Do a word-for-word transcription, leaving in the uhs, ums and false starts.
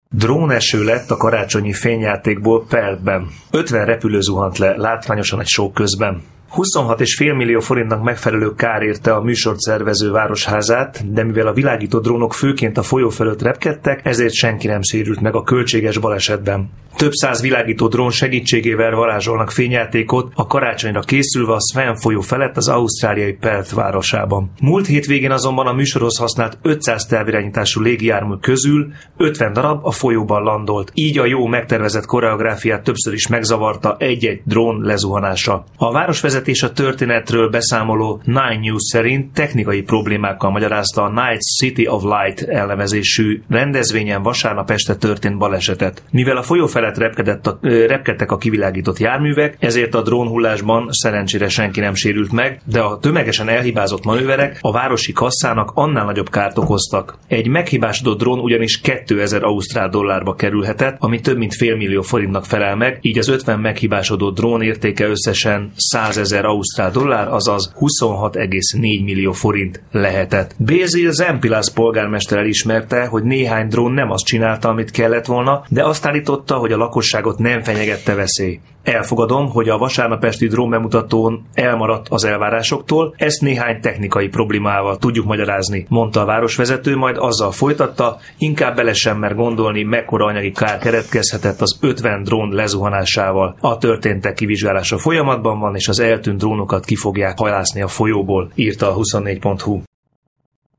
Dróneső lett a karácsonyi fényjátékból Perthben. ötven repülő zuhant le látványosan egy show közben. huszonhat egész öt millió forintnak megfelelő kár érte a műsort szervező városházát, de mivel a világító drónok főként a folyó fölött repkedtek, ezért senki nem sérült meg a költséges balesetben. Több száz világító drón segítségével varázsolnak fényjátékot a karácsonyra készülve a Swan folyó felett az ausztráliai Perth városában. Múlt hétvégén azonban a műsorhoz használt ötszáz távirányítású légijármű közül ötven darab a folyóban landolt, így a jó megtervezett koreográfiát többször is megzavarta egy-egy drón lezuhanása. A városvezetés a történetről beszámoló Nine News szerint technikai problémákkal magyarázta a Night City of Light elnevezésű rendezvényen vasárnap este történt balesetet. Mivel a folyó felett repkedett a, ö, repkedtek a kivilágított járművek, ezért a drónhullásban szerencsére senki nem sérült meg, de a tömegesen elhibázott manőverek a városi kasszának annál nagyobb kárt okoztak. Egy meghibásodott drón ugyanis kétezer ausztrál dollárba kerülhetett, ami több mint fél millió forintnak felel meg, így az ötven meghibásodott drón értéke összesen százezer ausztrál dollár, azaz huszonhat egész négy millió forint lehetett. Basil Zempilas polgármester elismerte, hogy néhány drón nem azt csinálta, amit kellett volna, de azt állította, hogy a lakosságot nem fenyegette veszély. Elfogadom, hogy a vasárnap esti drónbemutatón elmaradt az elvárásoktól, ezt néhány technikai problémával tudjuk magyarázni, mondta a városvezető, majd azzal folytatta, inkább bele sem mer gondolni, mekkora anyagi kár keretkezhetett az ötven drón lezuhanásával. A történtek kivizsgálása folyamatban van, és az eltűnt drónokat ki fogják halászni a folyóból, írta a huszonnégy pont hu.